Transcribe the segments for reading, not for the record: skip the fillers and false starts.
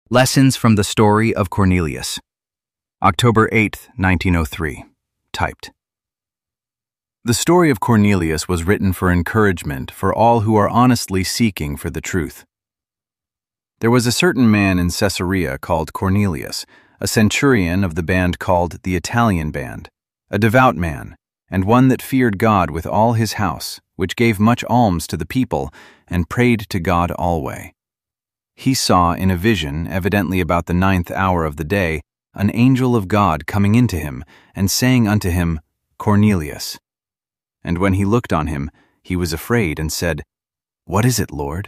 Lessons from the Story of Cornelius. October 8, 1903. Typed. The story of Cornelius was written for encouragement for all who are honestly seeking for the truth. There was a certain man in Caesarea called Cornelius, a centurion of the band called the Italian Band, a devout man, and one that feared God with all his house, which gave much alms to the people, and prayed to God alway. He saw in a vision, evidently about the 9th hour of the day, an angel of God coming into him, and saying unto him, Cornelius. And when he looked on him, he was afraid, and said, What is it, Lord?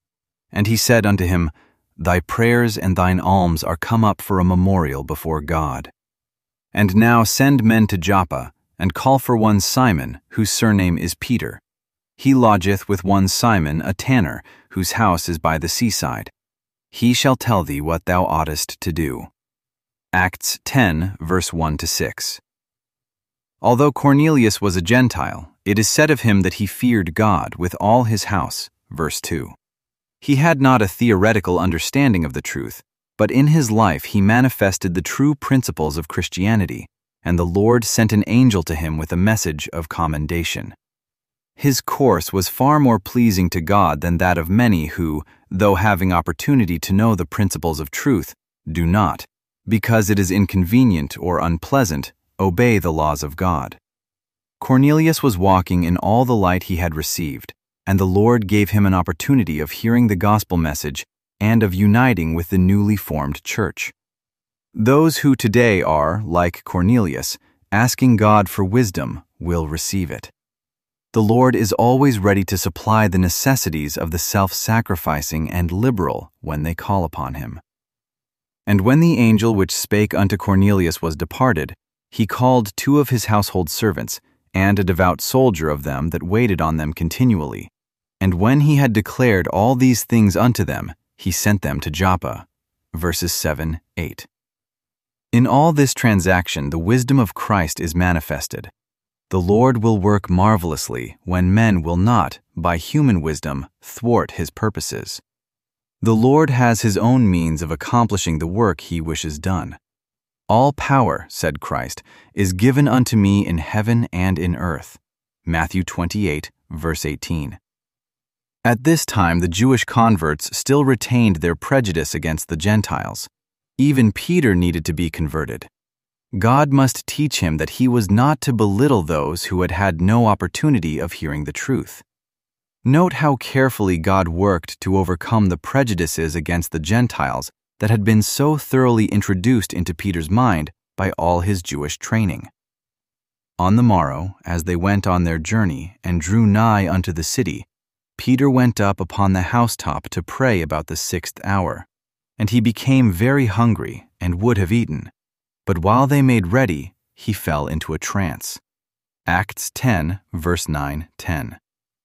And he said unto him, Thy prayers and thine alms are come up for a memorial before God. And now send men to Joppa, and call for one Simon, whose surname is Peter. He lodgeth with one Simon, a tanner, whose house is by the seaside. He shall tell thee what thou oughtest to do. Acts 10, verse 1-6. Although Cornelius was a Gentile, it is said of him that he feared God with all his house, verse 2. He had not a theoretical understanding of the truth, but in his life he manifested the true principles of Christianity, and the Lord sent an angel to him with a message of commendation. His course was far more pleasing to God than that of many who, though having opportunity to know the principles of truth, do not, because it is inconvenient or unpleasant, obey the laws of God. Cornelius was walking in all the light he had received, and the Lord gave him an opportunity of hearing the gospel message and of uniting with the newly formed church. Those who today are, like Cornelius, asking God for wisdom will receive it. The Lord is always ready to supply the necessities of the self-sacrificing and liberal when they call upon him. And when the angel which spake unto Cornelius was departed, he called 2 of his household servants, and a devout soldier of them that waited on them continually. And when he had declared all these things unto them, he sent them to Joppa. Verses 7, 8. In all this transaction the wisdom of Christ is manifested. The Lord will work marvelously when men will not, by human wisdom, thwart his purposes. The Lord has his own means of accomplishing the work he wishes done. All power, said Christ, is given unto me in heaven and in earth. Matthew 28, verse 18. At this time the Jewish converts still retained their prejudice against the Gentiles. Even Peter needed to be converted. God must teach him that he was not to belittle those who had had no opportunity of hearing the truth. Note how carefully God worked to overcome the prejudices against the Gentiles that had been so thoroughly introduced into Peter's mind by all his Jewish training. On the morrow, as they went on their journey and drew nigh unto the city, Peter went up upon the housetop to pray about the 6th hour, and he became very hungry and would have eaten. But while they made ready, he fell into a trance. Acts 10, verse 9-10.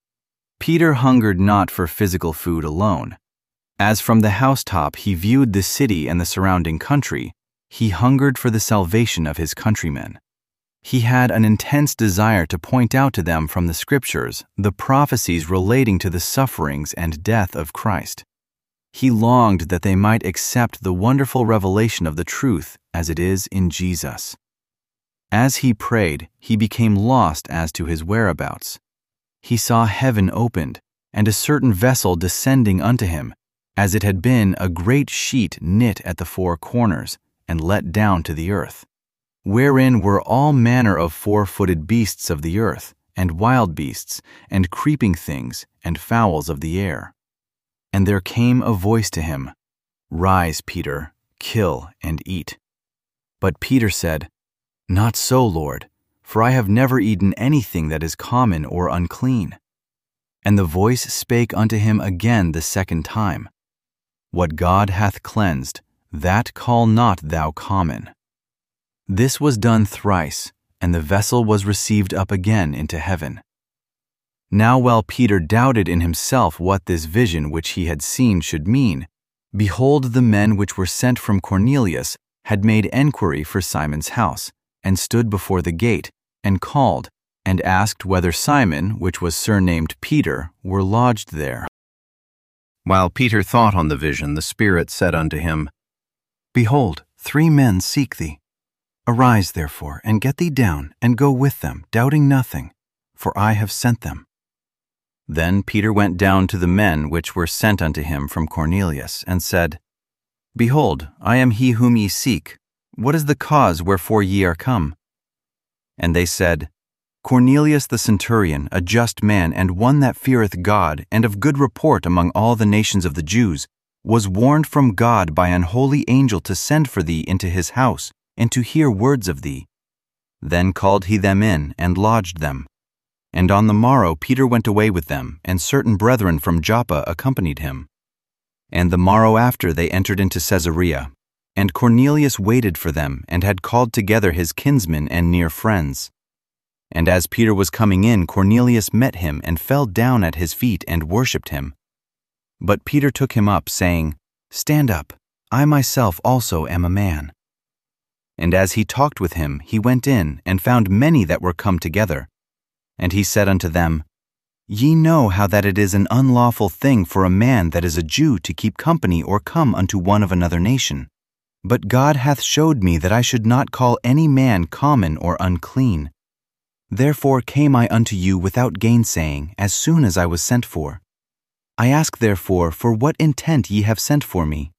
Peter hungered not for physical food alone. As from the housetop he viewed the city and the surrounding country, he hungered for the salvation of his countrymen. He had an intense desire to point out to them from the Scriptures the prophecies relating to the sufferings and death of Christ. He longed that they might accept the wonderful revelation of the truth as it is in Jesus. As he prayed, he became lost as to his whereabouts. He saw heaven opened, and a certain vessel descending unto him, as it had been a great sheet knit at the 4 corners, and let down to the earth, wherein were all manner of 4-footed beasts of the earth, and wild beasts, and creeping things, and fowls of the air. And there came a voice to him, Rise, Peter, kill and eat. But Peter said, Not so, Lord, for I have never eaten anything that is common or unclean. And the voice spake unto him again the 2nd time, What God hath cleansed, that call not thou common. This was done thrice, and the vessel was received up again into heaven. Now while Peter doubted in himself what this vision which he had seen should mean, behold, the men which were sent from Cornelius had made enquiry for Simon's house, and stood before the gate, and called, and asked whether Simon, which was surnamed Peter, were lodged there. While Peter thought on the vision, the Spirit said unto him, Behold, 3 men seek thee. Arise, therefore, and get thee down, and go with them, doubting nothing, for I have sent them. Then Peter went down to the men which were sent unto him from Cornelius, and said, Behold, I am he whom ye seek. What is the cause wherefore ye are come? And they said, Cornelius the centurion, a just man, and one that feareth God, and of good report among all the nations of the Jews, was warned from God by an holy angel to send for thee into his house, and to hear words of thee. Then called he them in, and lodged them. And on the morrow Peter went away with them, and certain brethren from Joppa accompanied him. And the morrow after they entered into Caesarea. And Cornelius waited for them, and had called together his kinsmen and near friends. And as Peter was coming in, Cornelius met him, and fell down at his feet, and worshipped him. But Peter took him up, saying, Stand up, I myself also am a man. And as he talked with him, he went in, and found many that were come together. And he said unto them, Ye know how that it is an unlawful thing for a man that is a Jew to keep company or come unto one of another nation. But God hath showed me that I should not call any man common or unclean. Therefore came I unto you without gainsaying, as soon as I was sent for. I ask therefore, for what intent ye have sent for me?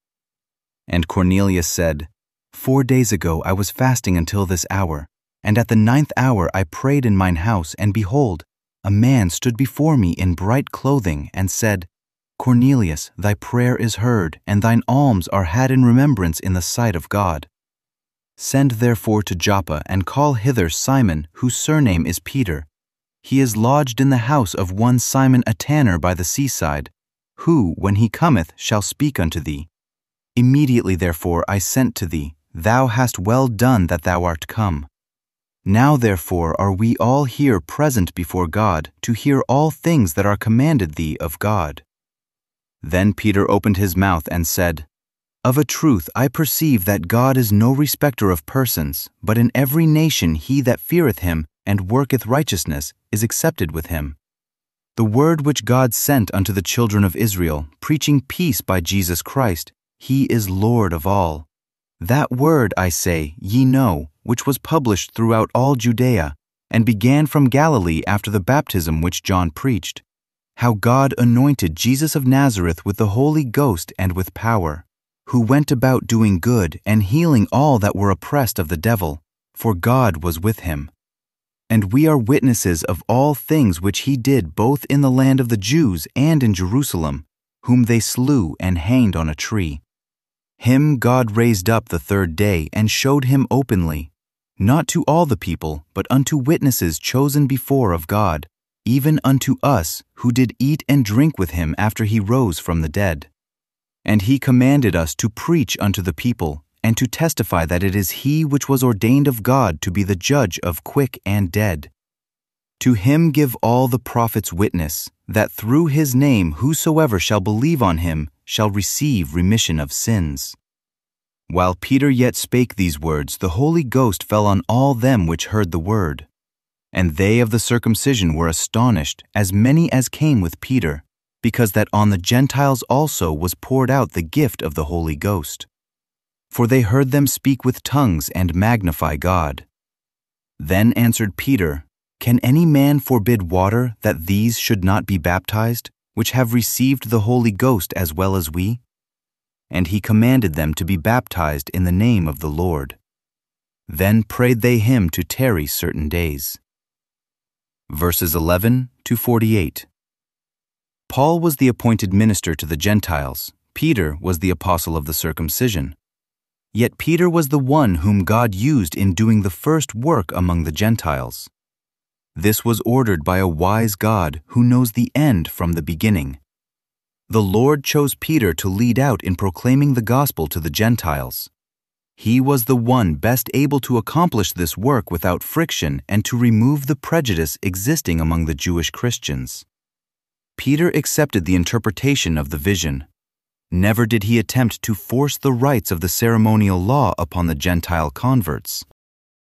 And Cornelius said, 4 days ago I was fasting until this hour, and at the 9th hour I prayed in mine house, and behold, a man stood before me in bright clothing, and said, Cornelius, thy prayer is heard, and thine alms are had in remembrance in the sight of God. Send therefore to Joppa, and call hither Simon, whose surname is Peter. He is lodged in the house of one Simon a tanner by the seaside, who, when he cometh, shall speak unto thee. Immediately therefore I sent to thee. Thou hast well done that thou art come. Now therefore are we all here present before God, to hear all things that are commanded thee of God. Then Peter opened his mouth and said, Of a truth I perceive that God is no respecter of persons, but in every nation he that feareth him and worketh righteousness is accepted with him. The word which God sent unto the children of Israel, preaching peace by Jesus Christ, he is Lord of all. That word, I say, ye know, which was published throughout all Judea, and began from Galilee after the baptism which John preached, how God anointed Jesus of Nazareth with the Holy Ghost and with power, who went about doing good and healing all that were oppressed of the devil, for God was with him. And we are witnesses of all things which he did both in the land of the Jews and in Jerusalem, whom they slew and hanged on a tree. Him God raised up the 3rd day and showed him openly, not to all the people, but unto witnesses chosen before of God, even unto us, who did eat and drink with him after he rose from the dead. And he commanded us to preach unto the people, and to testify that it is he which was ordained of God to be the judge of quick and dead. To him give all the prophets witness, that through his name whosoever shall believe on him shall receive remission of sins. While Peter yet spake these words, the Holy Ghost fell on all them which heard the word. And they of the circumcision were astonished, as many as came with Peter, because that on the Gentiles also was poured out the gift of the Holy Ghost. For they heard them speak with tongues and magnify God. Then answered Peter, Can any man forbid water that these should not be baptized, which have received the Holy Ghost as well as we? And he commanded them to be baptized in the name of the Lord. Then prayed they him to tarry certain days. Verses 11 to 48. Paul was the appointed minister to the Gentiles. Peter was the apostle of the circumcision. Yet Peter was the one whom God used in doing the first work among the Gentiles. This was ordered by a wise God who knows the end from the beginning. The Lord chose Peter to lead out in proclaiming the gospel to the Gentiles. He was the one best able to accomplish this work without friction and to remove the prejudice existing among the Jewish Christians. Peter accepted the interpretation of the vision. Never did he attempt to force the rites of the ceremonial law upon the Gentile converts.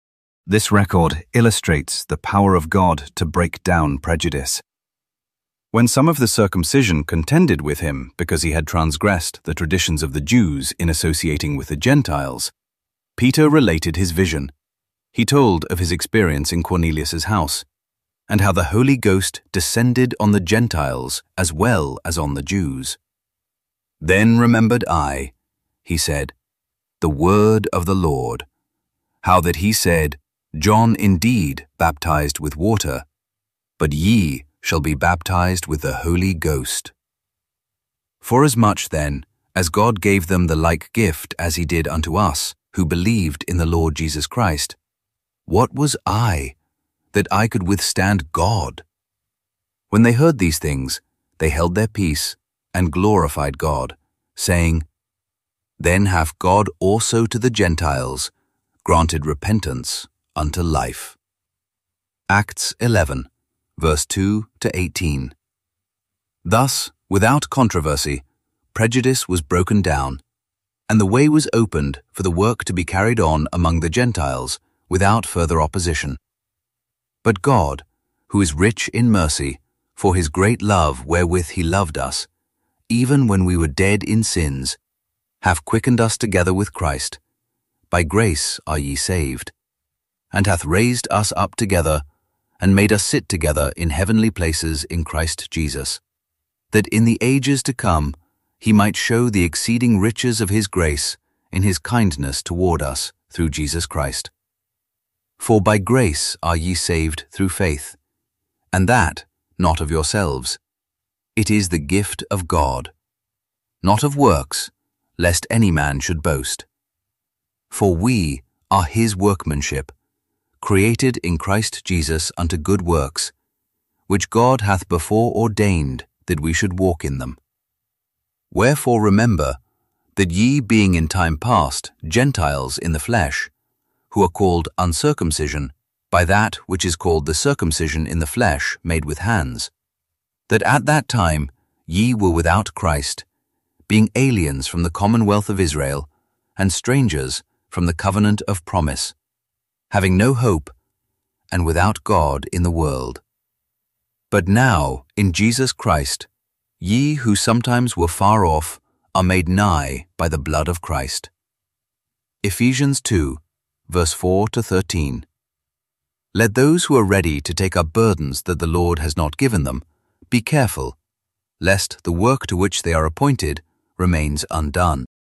This record illustrates the power of God to break down prejudice. When some of the circumcision contended with him because he had transgressed the traditions of the Jews in associating with the Gentiles, Peter related his vision. He told of his experience in Cornelius's house, and how the Holy Ghost descended on the Gentiles as well as on the Jews. "Then remembered I," he said, "the word of the Lord, how that he said, John indeed baptized with water, but ye shall be baptized with the Holy Ghost. Forasmuch then as God gave them the like gift as he did unto us, who believed in the Lord Jesus Christ, what was I, that I could withstand God?" When they heard these things, they held their peace and glorified God, saying, "Then hath God also to the Gentiles granted repentance unto life." Acts 11, verse 2 to 18. Thus, without controversy, prejudice was broken down, and the way was opened for the work to be carried on among the Gentiles without further opposition. But God, who is rich in mercy, for his great love wherewith he loved us, even when we were dead in sins, hath quickened us together with Christ. By grace are ye saved, and hath raised us up together, and made us sit together in heavenly places in Christ Jesus, that in the ages to come he might show the exceeding riches of his grace in his kindness toward us through Jesus Christ. For by grace are ye saved through faith, and that not of yourselves. It is the gift of God, not of works, lest any man should boast. For we are his workmanship, created in Christ Jesus unto good works, which God hath before ordained that we should walk in them. Wherefore remember that ye being in time past Gentiles in the flesh, who are called uncircumcision by that which is called the circumcision in the flesh made with hands, that at that time ye were without Christ, being aliens from the commonwealth of Israel, and strangers from the covenant of promise, having no hope, and without God in the world. But now, in Jesus Christ, ye who sometimes were far off are made nigh by the blood of Christ. Ephesians 2, verse 4 to 13. Let those who are ready to take up burdens that the Lord has not given them be careful, lest the work to which they are appointed remains undone.